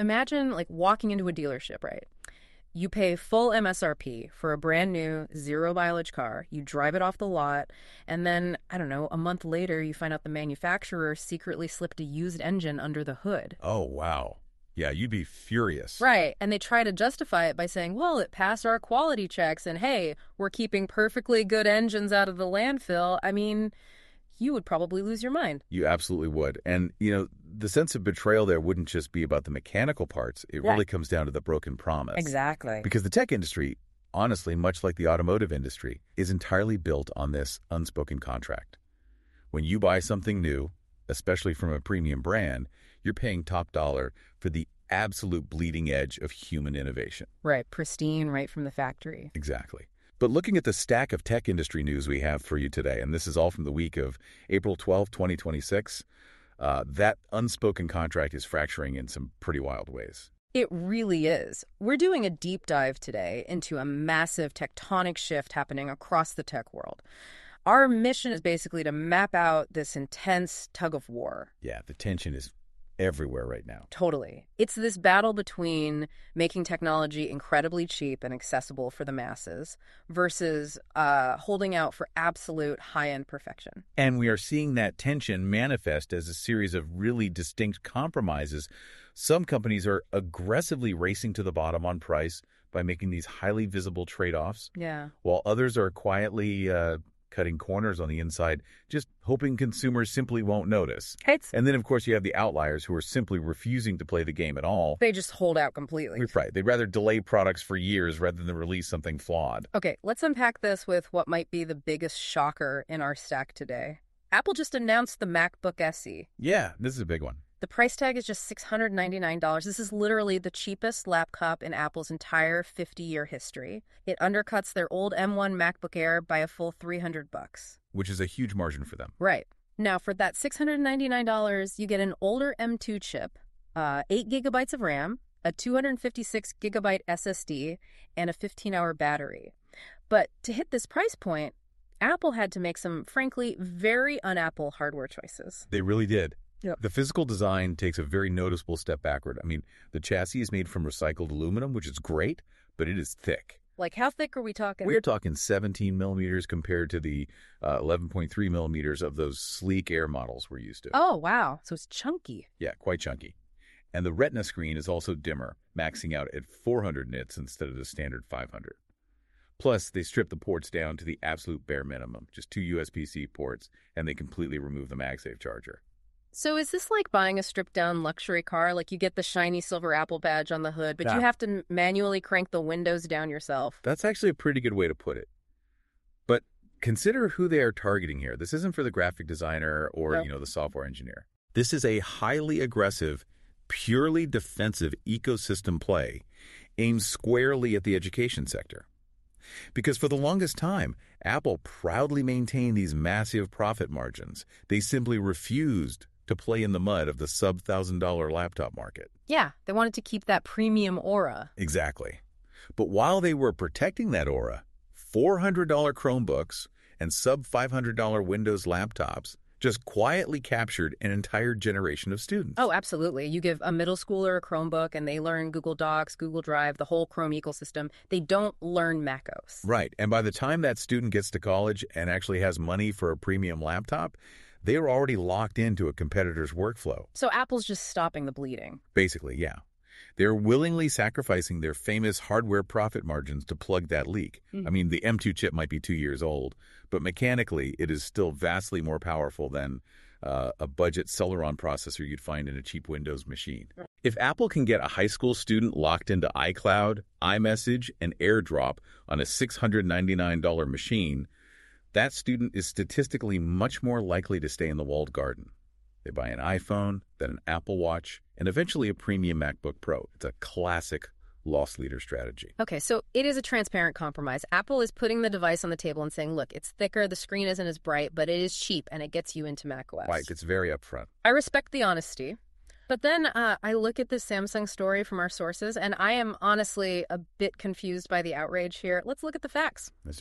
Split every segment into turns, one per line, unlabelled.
Imagine like walking into a dealership, right? You pay full MSRP for a brand new zero mileage car. You drive it off the lot, and then, I don't know, a month later, you find out the manufacturer secretly slipped a used engine under the hood.
Oh, wow. Yeah, you'd be furious.
Right, and they try to justify it by saying, well, it passed our quality checks, and hey, we're keeping perfectly good engines out of the landfill. I mean, you would probably lose your mind.
You absolutely would. And, the sense of betrayal there wouldn't just be about the mechanical parts. It really comes down to the broken promise.
Exactly.
Because the tech industry, honestly, much like the automotive industry, is entirely built on this unspoken contract. When you buy something new, especially from a premium brand, you're paying top dollar for the absolute bleeding edge of human innovation.
Right, pristine right from the factory.
Exactly. But looking at the stack of tech industry news we have for you today, and this is all from the week of April 12, 2026, that unspoken contract is fracturing in some pretty wild ways.
It really is. We're doing a deep dive today into a massive tectonic shift happening across the tech world. Our mission is basically to map out this intense tug of war.
Yeah, the tension is everywhere right now.
Totally. It's this battle between making technology incredibly cheap and accessible for the masses versus holding out for absolute high-end perfection.
And we are seeing that tension manifest as a series of really distinct compromises. Some companies are aggressively racing to the bottom on price by making these highly visible trade-offs, while others are quietly cutting corners on the inside, just hoping consumers simply won't notice. And then, of course, you have the outliers who are simply refusing to play the game at all.
They just hold out completely.
Right. They'd rather delay products for years rather than release something flawed.
Okay, let's unpack this with what might be the biggest shocker in our stack today. Apple just announced the MacBook SE.
Yeah, this is a big one.
The price tag is just $699. This is literally the cheapest laptop in Apple's entire 50-year history. It undercuts their old M1 MacBook Air by a full $300.
Which is a huge margin for them.
Right. Now, for that $699, you get an older M2 chip, 8 gigabytes of RAM, a 256 gigabyte SSD, and a 15-hour battery. But to hit this price point, Apple had to make some, frankly, very un-Apple hardware choices.
They really did.
Yep.
The physical design takes a very noticeable step backward. I mean, the chassis is made from recycled aluminum, which is great, but it is thick.
Like, how thick are we talking?
We're talking 17 millimeters compared to the 11.3 millimeters of those sleek Air models we're used to.
Oh, wow. So it's chunky.
Yeah, quite chunky. And the Retina screen is also dimmer, maxing out at 400 nits instead of the standard 500. Plus, they strip the ports down to the absolute bare minimum, just 2 USB-C ports, and they completely remove the MagSafe charger.
So is this like buying a stripped-down luxury car? Like you get the shiny silver Apple badge on the hood, but you have to manually crank the windows down yourself.
That's actually a pretty good way to put it. But consider who they are targeting here. This isn't for the graphic designer or, the software engineer. This is a highly aggressive, purely defensive ecosystem play aimed squarely at the education sector. Because for the longest time, Apple proudly maintained these massive profit margins. They simply refused to play in the mud of the sub-$1,000 laptop market.
Yeah, they wanted to keep that premium aura.
Exactly. But while they were protecting that aura, $400 Chromebooks and sub-$500 Windows laptops just quietly captured an entire generation of students.
Oh, absolutely. You give a middle schooler a Chromebook and they learn Google Docs, Google Drive, the whole Chrome ecosystem. They don't learn macOS.
Right. And by the time that student gets to college and actually has money for a premium laptop, they are already locked into a competitor's workflow.
So Apple's just stopping the bleeding.
Basically, yeah. They're willingly sacrificing their famous hardware profit margins to plug that leak. I mean, the M2 chip might be 2 years old, but mechanically, it is still vastly more powerful than a budget Celeron processor you'd find in a cheap Windows machine. If Apple can get a high school student locked into iCloud, iMessage, and AirDrop on a $699 machine, that student is statistically much more likely to stay in the walled garden. They buy an iPhone, then an Apple Watch, and eventually a premium MacBook Pro. It's a classic loss leader strategy.
Okay, so it is a transparent compromise. Apple is putting the device on the table and saying, look, it's thicker, the screen isn't as bright, but it is cheap, and it gets you into macOS.
Right, it's very upfront.
I respect the honesty. But then I look at this Samsung story from our sources, and I am honestly a bit confused by the outrage here. Let's look at the facts.
Let's do it.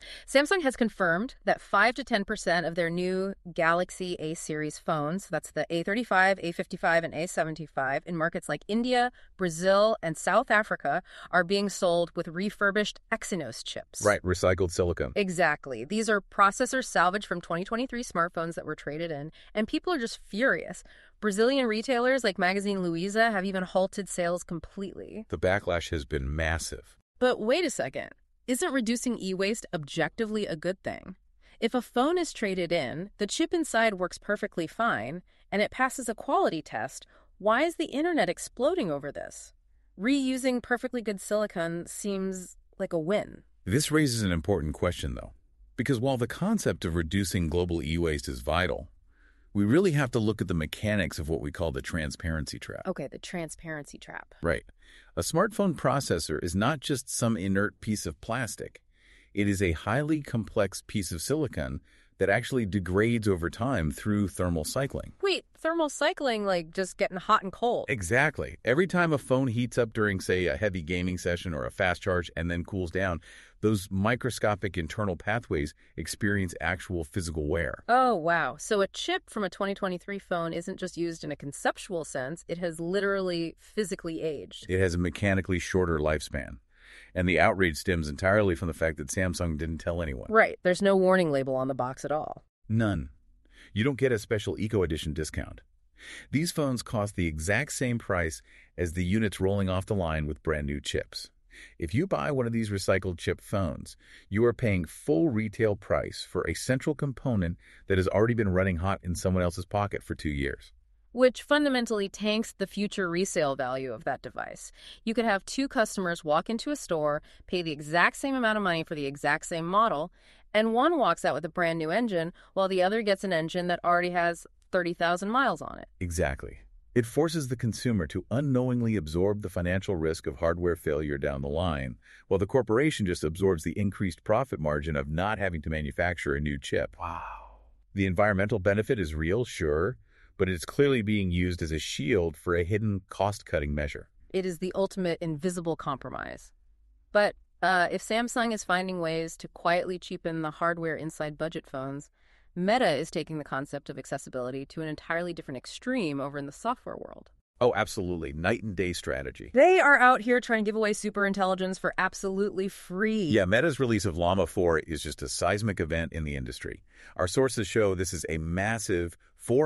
Samsung has confirmed that 5 to 10% of their new Galaxy A series phones, that's the A35, A55, and A75, in markets like India, Brazil, and South Africa, are being sold with refurbished Exynos chips.
Right, recycled silicon.
Exactly. These are processors salvaged from 2023 smartphones that were traded in, and people are just furious. Brazilian retailers like Magazine Luiza have even halted sales completely.
The backlash has been massive.
But wait a second. Isn't reducing e-waste objectively a good thing? If a phone is traded in, the chip inside works perfectly fine, and it passes a quality test, why is the internet exploding over this? Reusing perfectly good silicon seems like a win.
This raises an important question, though, because while the concept of reducing global e-waste is vital, we really have to look at the mechanics of what we call the transparency trap.
Okay, the transparency trap.
Right. A smartphone processor is not just some inert piece of plastic. It is a highly complex piece of silicon that actually degrades over time through thermal cycling.
Wait, thermal cycling, like just getting hot and cold?
Exactly. Every time a phone heats up during, say, a heavy gaming session or a fast charge and then cools down, those microscopic internal pathways experience actual physical wear.
Oh, wow. So a chip from a 2023 phone isn't just used in a conceptual sense, it has literally physically aged.
It has a mechanically shorter lifespan. And the outrage stems entirely from the fact that Samsung didn't tell anyone.
Right. There's no warning label on the box at all.
None. You don't get a special Eco Edition discount. These phones cost the exact same price as the units rolling off the line with brand new chips. If you buy one of these recycled chip phones, you are paying full retail price for a central component that has already been running hot in someone else's pocket for 2 years.
Which fundamentally tanks the future resale value of that device. You could have two customers walk into a store, pay the exact same amount of money for the exact same model, and one walks out with a brand new engine while the other gets an engine that already has 30,000 miles on it.
Exactly. It forces the consumer to unknowingly absorb the financial risk of hardware failure down the line, while the corporation just absorbs the increased profit margin of not having to manufacture a new chip.
Wow.
The environmental benefit is real, sure, but it's clearly being used as a shield for a hidden cost-cutting measure.
It is the ultimate invisible compromise. But if Samsung is finding ways to quietly cheapen the hardware inside budget phones, Meta is taking the concept of accessibility to an entirely different extreme over in the software world.
Oh, absolutely. Night and day strategy.
They are out here trying to give away superintelligence for absolutely free.
Yeah, Meta's release of Llama 4 is just a seismic event in the industry. Our sources show this is a massive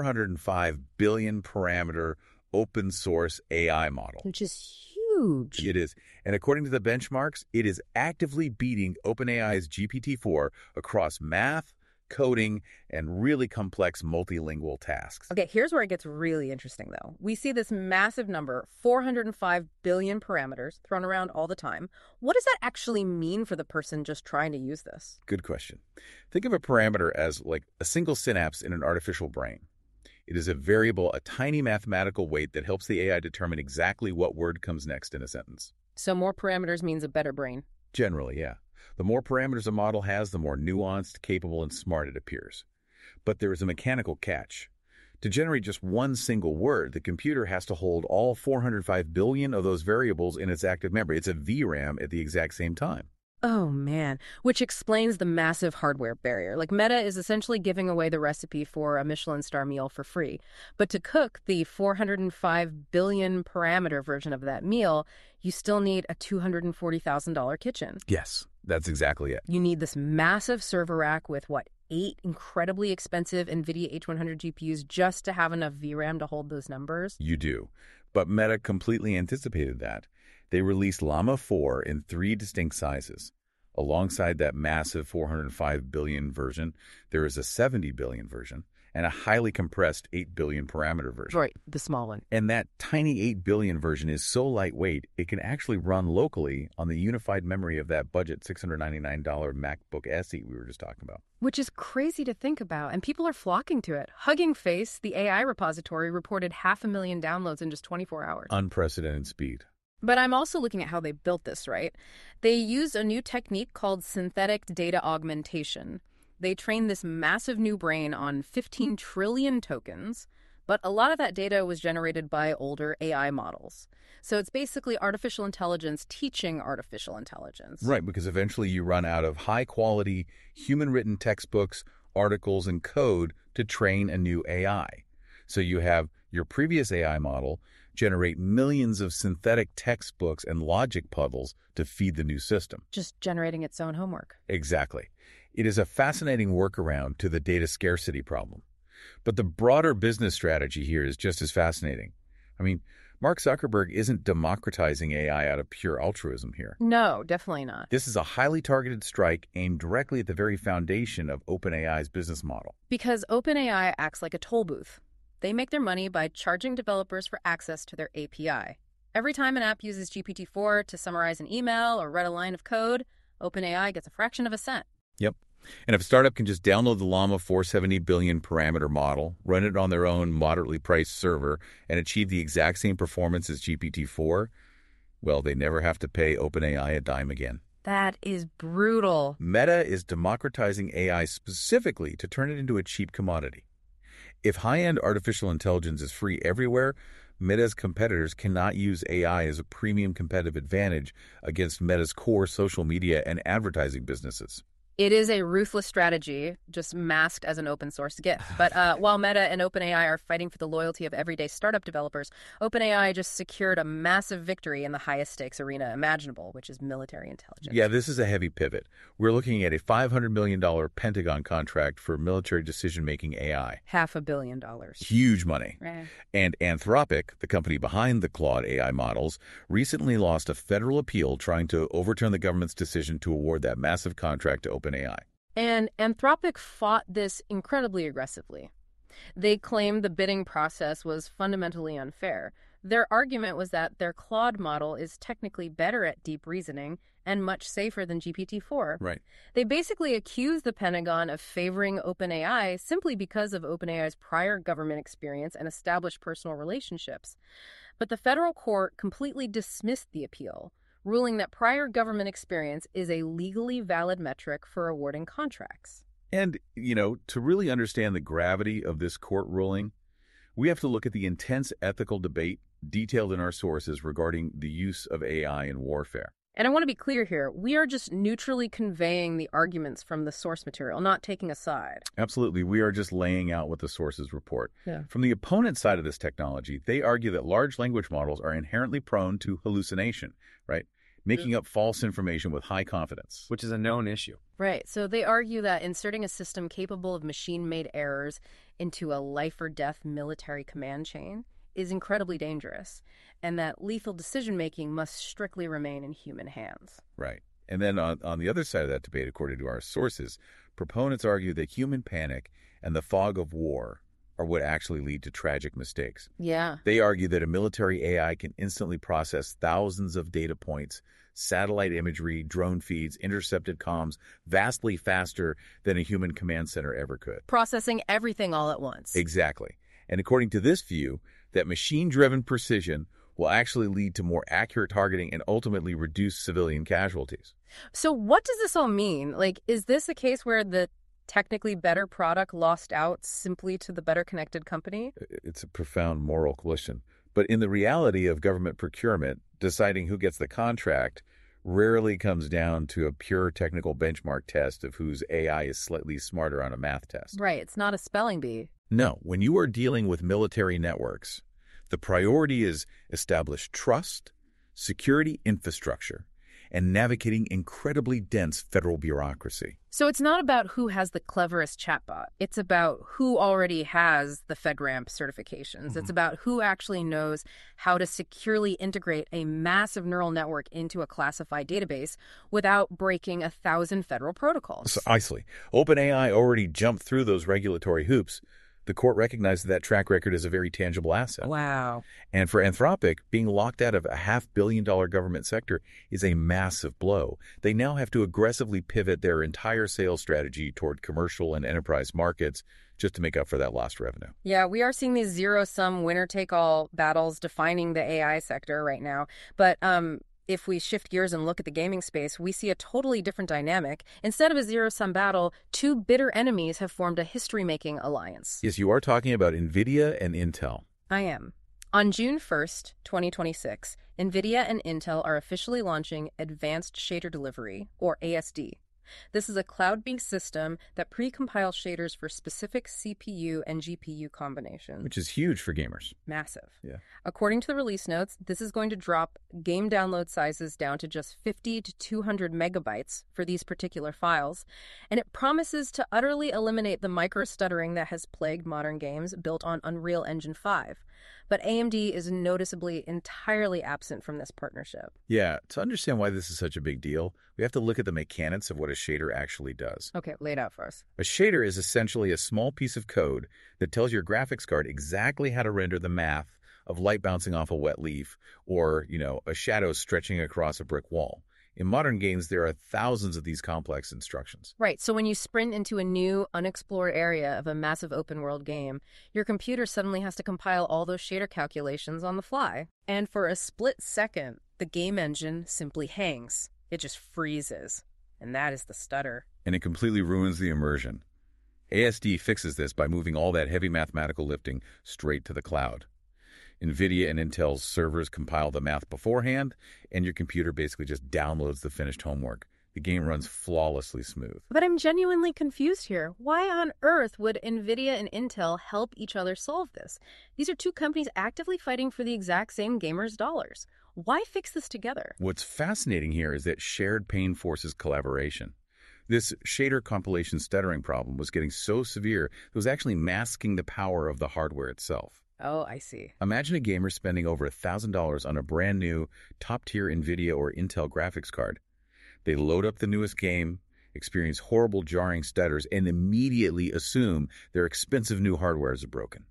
405 billion parameter open source AI model.
Which is huge.
It is. And according to the benchmarks, it is actively beating OpenAI's GPT-4 across math, coding, and really complex multilingual tasks.
Okay, here's where it gets really interesting, though. We see this massive number, 405 billion parameters, thrown around all the time. What does that actually mean for the person just trying to use this?
Good question. Think of a parameter as like a single synapse in an artificial brain. It is a variable, a tiny mathematical weight that helps the AI determine exactly what word comes next in a sentence.
So more parameters means a better brain.
Generally, yeah. The more parameters a model has, the more nuanced, capable, and smart it appears. But there is a mechanical catch. To generate just one single word, the computer has to hold all 405 billion of those variables in its active memory. It's a VRAM at the exact same time.
Oh, man. Which explains the massive hardware barrier. Like, Meta is essentially giving away the recipe for a Michelin star meal for free. But to cook the 405 billion parameter version of that meal, you still need a $240,000 kitchen.
Yes, that's exactly it.
You need this massive server rack with, 8 incredibly expensive NVIDIA H100 GPUs just to have enough VRAM to hold those numbers?
You do. But Meta completely anticipated that. They released Llama 4 in 3 distinct sizes. Alongside that massive 405 billion version, there is a 70 billion version and a highly compressed 8 billion parameter version.
Right, the small one.
And that tiny 8 billion version is so lightweight, it can actually run locally on the unified memory of that budget $699 MacBook SE we were just talking about.
Which is crazy to think about, and people are flocking to it. Hugging Face, the AI repository, reported 500,000 downloads in just 24 hours.
Unprecedented speed.
But I'm also looking at how they built this, right? They used a new technique called synthetic data augmentation. They trained this massive new brain on 15 trillion tokens. but a lot of that data was generated by older AI models. So it's basically artificial intelligence teaching artificial intelligence.
Right, because eventually you run out of high-quality, human-written textbooks, articles, and code to train a new AI. So you have your previous AI model generate millions of synthetic textbooks and logic puzzles to feed the new system.
Just generating its own homework.
Exactly. It is a fascinating workaround to the data scarcity problem. But the broader business strategy here is just as fascinating. I mean, Mark Zuckerberg isn't democratizing AI out of pure altruism here.
No, definitely not.
This is a highly targeted strike aimed directly at the very foundation of OpenAI's business model.
Because OpenAI acts like a toll booth. They make their money by charging developers for access to their API. Every time an app uses GPT-4 to summarize an email or write a line of code, OpenAI gets a fraction of a cent.
Yep. And if a startup can just download the Llama 470 billion parameter model, run it on their own moderately priced server, and achieve the exact same performance as GPT-4, well, they never have to pay OpenAI a dime again.
That is brutal.
Meta is democratizing AI specifically to turn it into a cheap commodity. If high-end artificial intelligence is free everywhere, Meta's competitors cannot use AI as a premium competitive advantage against Meta's core social media and advertising businesses.
It is a ruthless strategy, just masked as an open source gift. But while Meta and OpenAI are fighting for the loyalty of everyday startup developers, OpenAI just secured a massive victory in the highest stakes arena imaginable, which is military intelligence.
Yeah, this is a heavy pivot. We're looking at a $500 million Pentagon contract for military decision-making AI.
$500 million.
Huge money.
Right.
And Anthropic, the company behind the Claude AI models, recently lost a federal appeal trying to overturn the government's decision to award that massive contract to OpenAI.
And Anthropic fought this incredibly aggressively. They claimed the bidding process was fundamentally unfair. Their argument was that their Claude model is technically better at deep reasoning and much safer than GPT-4.
Right.
They basically accused the Pentagon of favoring OpenAI simply because of OpenAI's prior government experience and established personal relationships. But the federal court completely dismissed the appeal, ruling that prior government experience is a legally valid metric for awarding contracts.
And, to really understand the gravity of this court ruling, we have to look at the intense ethical debate detailed in our sources regarding the use of AI in warfare.
And I want to be clear here, we are just neutrally conveying the arguments from the source material, not taking a side.
Absolutely. We are just laying out what the sources report.
Yeah.
From the opponent side of this technology, they argue that large language models are inherently prone to hallucination, right? Making up false information with high confidence.
Which is a known issue.
Right. So they argue that inserting a system capable of machine-made errors into a life-or-death military command chain is incredibly dangerous, and that lethal decision-making must strictly remain in human hands.
Right. And then on the other side of that debate, according to our sources, proponents argue that human panic and the fog of war are what actually lead to tragic mistakes.
Yeah.
They argue that a military AI can instantly process thousands of data points, satellite imagery, drone feeds, intercepted comms, vastly faster than a human command center ever could.
Processing everything all at once.
Exactly. And according to this view, that machine-driven precision will actually lead to more accurate targeting and ultimately reduce civilian casualties.
So what does this all mean? Is this a case where the technically better product lost out simply to the better connected company?
It's a profound moral question. But in the reality of government procurement, deciding who gets the contract rarely comes down to a pure technical benchmark test of whose AI is slightly smarter on a math test.
Right. It's not a spelling bee.
No. When you are dealing with military networks, the priority is established trust, security infrastructure, and navigating incredibly dense federal bureaucracy.
So it's not about who has the cleverest chatbot. It's about who already has the FedRAMP certifications. Mm-hmm. It's about who actually knows how to securely integrate a massive neural network into a classified database without breaking 1,000 federal protocols.
Precisely. OpenAI already jumped through those regulatory hoops. The court recognized that track record as a very tangible asset.
Wow.
And for Anthropic, being locked out of a $500 million government sector is a massive blow. They now have to aggressively pivot their entire sales strategy toward commercial and enterprise markets just to make up for that lost revenue.
Yeah, we are seeing these zero-sum, winner-take-all battles defining the AI sector right now. But if we shift gears and look at the gaming space, we see a totally different dynamic. Instead of a zero-sum battle, two bitter enemies have formed a history-making alliance.
Yes, you are talking about NVIDIA and Intel.
I am. On June 1st, 2026, NVIDIA and Intel are officially launching Advanced Shader Delivery, or ASD. This is a cloud-based system that pre-compiles shaders for specific CPU and GPU combinations.
Which is huge for gamers.
Massive.
Yeah.
According to the release notes, this is going to drop game download sizes down to just 50 to 200 megabytes for these particular files, and it promises to utterly eliminate the micro-stuttering that has plagued modern games built on Unreal Engine 5. But AMD is noticeably entirely absent from this partnership.
Yeah, to understand why this is such a big deal, we have to look at the mechanics of what a shader actually does.
Okay, lay it out for us.
A shader is essentially a small piece of code that tells your graphics card exactly how to render the math of light bouncing off a wet leaf or, a shadow stretching across a brick wall. In modern games, there are thousands of these complex instructions.
Right, so when you sprint into a new, unexplored area of a massive open-world game, your computer suddenly has to compile all those shader calculations on the fly. And for a split second, the game engine simply hangs. It just freezes. And that is the stutter.
And it completely ruins the immersion. ASD fixes this by moving all that heavy mathematical lifting straight to the cloud. NVIDIA and Intel's servers compile the math beforehand, and your computer basically just downloads the finished homework. The game runs flawlessly smooth.
But I'm genuinely confused here. Why on earth would NVIDIA and Intel help each other solve this? These are two companies actively fighting for the exact same gamers' dollars. Why fix this together?
What's fascinating here is that shared pain forces collaboration. This shader compilation stuttering problem was getting so severe it was actually masking the power of the hardware itself.
Oh, I see.
Imagine a gamer spending over $1,000 on a brand new, top-tier NVIDIA or Intel graphics card. They load up the newest game, experience horrible jarring stutters, and immediately assume their expensive new hardware is broken.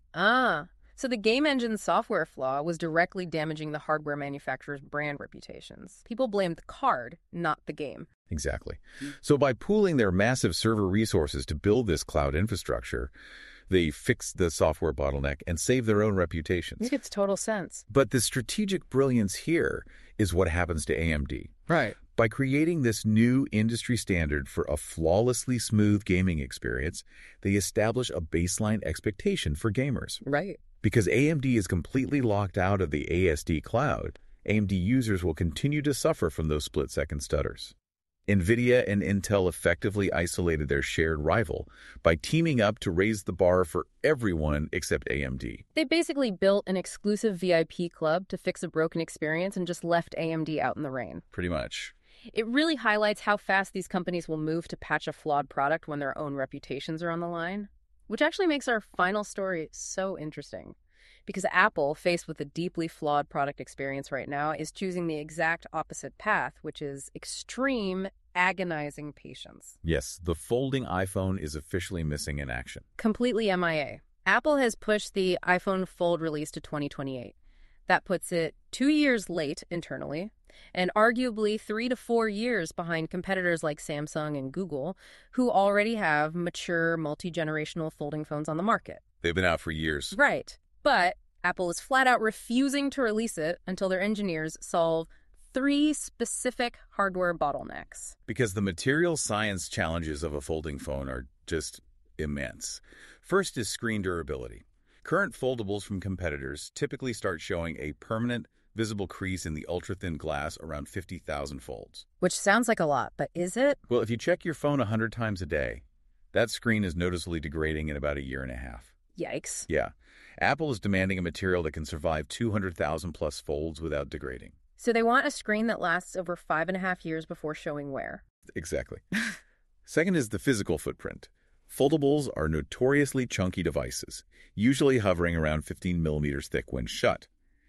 So the game engine's software flaw was directly damaging the hardware manufacturer's brand reputations. People blamed the card, not the game.
Exactly. So by pooling their massive server resources to build this cloud infrastructure, they fix the software bottleneck and save their own reputations.
It makes total sense.
But the strategic brilliance here is what happens to AMD.
Right.
By creating this new industry standard for a flawlessly smooth gaming experience, they establish a baseline expectation for gamers.
Right.
Because AMD is completely locked out of the ASD cloud, AMD users will continue to suffer from those split-second stutters. NVIDIA and Intel effectively isolated their shared rival by teaming up to raise the bar for everyone except AMD.
They basically built an exclusive VIP club to fix a broken experience and just left AMD out in the rain.
Pretty much.
It really highlights how fast these companies will move to patch a flawed product when their own reputations are on the line, which actually makes our final story so interesting. Because Apple, faced with a deeply flawed product experience right now, is choosing the exact opposite path, which is extreme, agonizing patience.
Yes, the folding iPhone is officially missing in action.
Completely MIA. Apple has pushed the iPhone Fold release to 2028. That puts it 2 years late internally, and arguably 3 to 4 years behind competitors like Samsung and Google, who already have mature, multi-generational folding phones on the market.
They've been out for years.
Right. But Apple is flat out refusing to release it until their engineers solve 3 specific hardware bottlenecks.
Because the material science challenges of a folding phone are just immense. First is screen durability. Current foldables from competitors typically start showing a permanent, visible crease in the ultra-thin glass around 50,000 folds.
Which sounds like a lot, but is it?
Well, if you check your phone 100 times a day, that screen is noticeably degrading in about a year and a half.
Yikes.
Yeah. Apple is demanding a material that can survive 200,000 plus folds without degrading.
So they want a screen that lasts over 5.5 years before showing wear.
Exactly. Second is the physical footprint. Foldables are notoriously chunky devices, usually hovering around 15 millimeters thick when shut.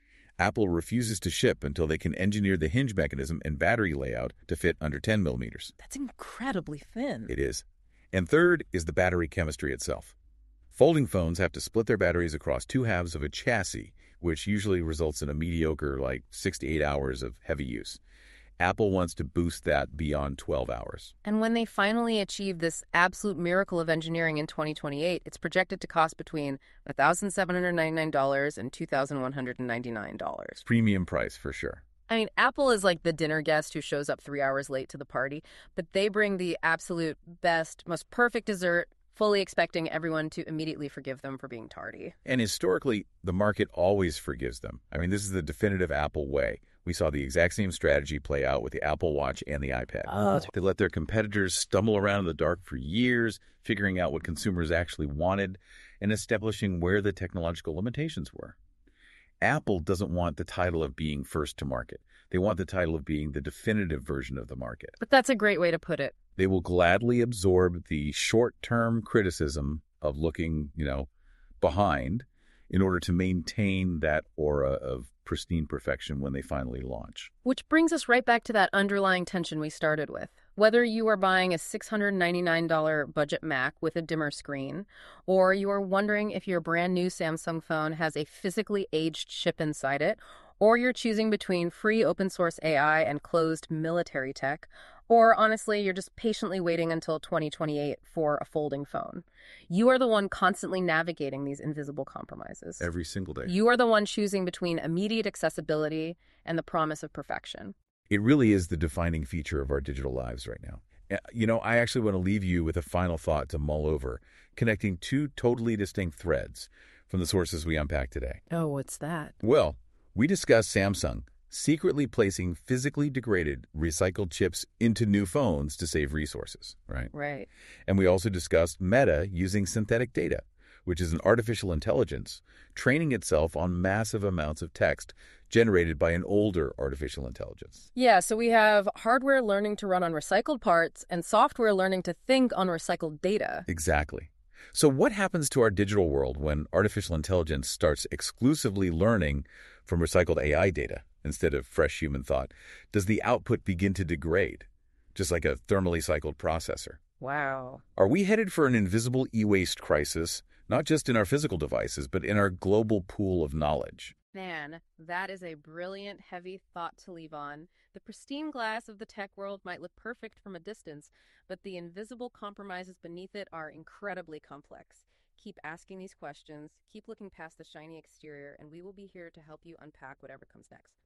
Apple refuses to ship until they can engineer the hinge mechanism and battery layout to fit under 10 millimeters.
That's incredibly thin.
It is. And third is the battery chemistry itself. Folding phones have to split their batteries across 2 halves of a chassis, which usually results in a mediocre, 6 to 8 hours of heavy use. Apple wants to boost that beyond 12 hours.
And when they finally achieve this absolute miracle of engineering in 2028, it's projected to cost between $1,799 and $2,199.
Premium price for sure.
I mean, Apple is like the dinner guest who shows up 3 hours late to the party, but they bring the absolute best, most perfect dessert, fully expecting everyone to immediately forgive them for being tardy.
And historically, the market always forgives them. I mean, this is the definitive Apple way. We saw the exact same strategy play out with the Apple Watch and the iPad. They let their competitors stumble around in the dark for years, figuring out what consumers actually wanted and establishing where the technological limitations were. Apple doesn't want the title of being first to market. They want the title of being the definitive version of the market.
But that's a great way to put it.
They will gladly absorb the short-term criticism of looking, behind in order to maintain that aura of pristine perfection when they finally launch.
Which brings us right back to that underlying tension we started with. Whether you are buying a $699 budget Mac with a dimmer screen, or you are wondering if your brand new Samsung phone has a physically aged chip inside it, or you're choosing between free open source AI and closed military tech, or honestly, you're just patiently waiting until 2028 for a folding phone. You are the one constantly navigating these invisible compromises.
Every single day.
You are the one choosing between immediate accessibility and the promise of perfection.
It really is the defining feature of our digital lives right now. I actually want to leave you with a final thought to mull over, connecting two totally distinct threads from the sources we unpacked today.
Oh, what's that?
Well, we discussed Samsung secretly placing physically degraded recycled chips into new phones to save resources, right?
Right.
And we also discussed Meta using synthetic data, which is an artificial intelligence training itself on massive amounts of text generated by an older artificial intelligence.
Yeah, so we have hardware learning to run on recycled parts and software learning to think on recycled data.
Exactly. So what happens to our digital world when artificial intelligence starts exclusively learning from recycled AI data instead of fresh human thought? Does the output begin to degrade, just like a thermally cycled processor?
Wow.
Are we headed for an invisible e-waste crisis, not just in our physical devices, but in our global pool of knowledge?
Man, that is a brilliant, heavy thought to leave on. The pristine glass of the tech world might look perfect from a distance, but the invisible compromises beneath it are incredibly complex. Keep asking these questions, keep looking past the shiny exterior, and we will be here to help you unpack whatever comes next.